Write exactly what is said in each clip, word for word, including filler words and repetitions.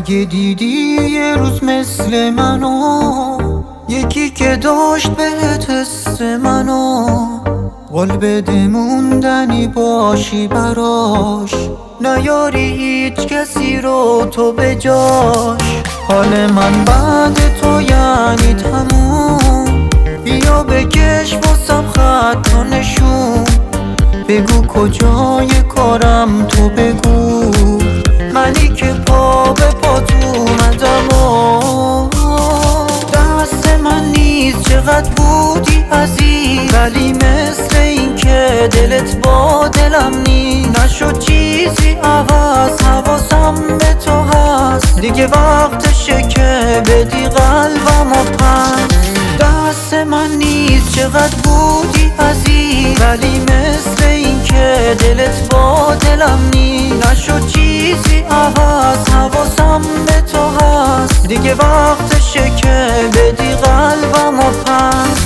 اگه دیدی یه روز مثل منو، یکی که داشت بهت حس منو، قول بده موندنی باشی براش، نیاری هیچ کسی رو تو به جاش. حال من بعد تو یعنی تموم، بیا بکش واسم خط و نشون، بگو کجای کارم تو بگو، منی که پا به پات اومدم و دست من نیست چقدر بودی عزیز، ولی مثل این که دلت با دلم نی نشد چیزی عوض، حواسم به تو هست دیگه وقتشه که بدی قلبم و پس. دست من نیست چقدر بودی عزیز، ولی مثل این که دلت با دلم نی نشد چیزی عوض، حواسم به تو هست دیگه وقتشه که بدی قلبم و پس.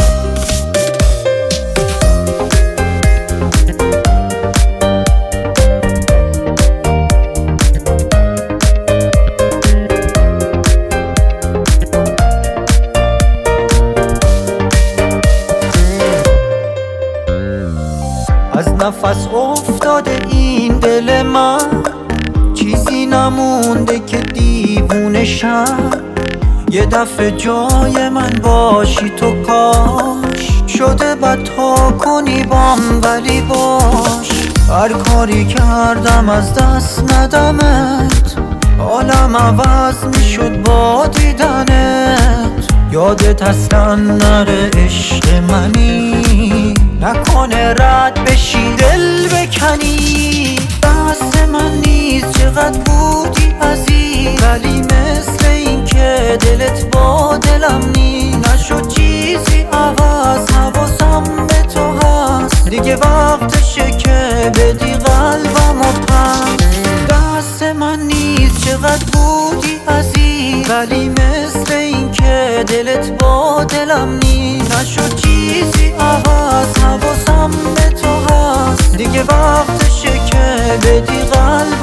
از نفس افتاده این دل من، چیزی نمونده که دیوونه شم، یه دفعه جای من باشی تو کاش، شده بد تا کنی بام ولی باش. هر کاری کردم از دست ندمت، حالم عوض میشد با دیدنت، یادت اصلا نره عشق منی، نکنه رد بشی دل بکنی. دست من نیست چقدر بودی عزیز، ولی مثل این که دلت با دلم نی نشد چیزی عوض، حواسم به تو هست دیگه وقتشه که بدی قلبم و پس. دست من نیست چقدر بودی عزیز، ولی مثل این که دلت با دلم نی نشد چیزی عوض، حواسم به تو هست دیگه وقتشه که بدی قلبم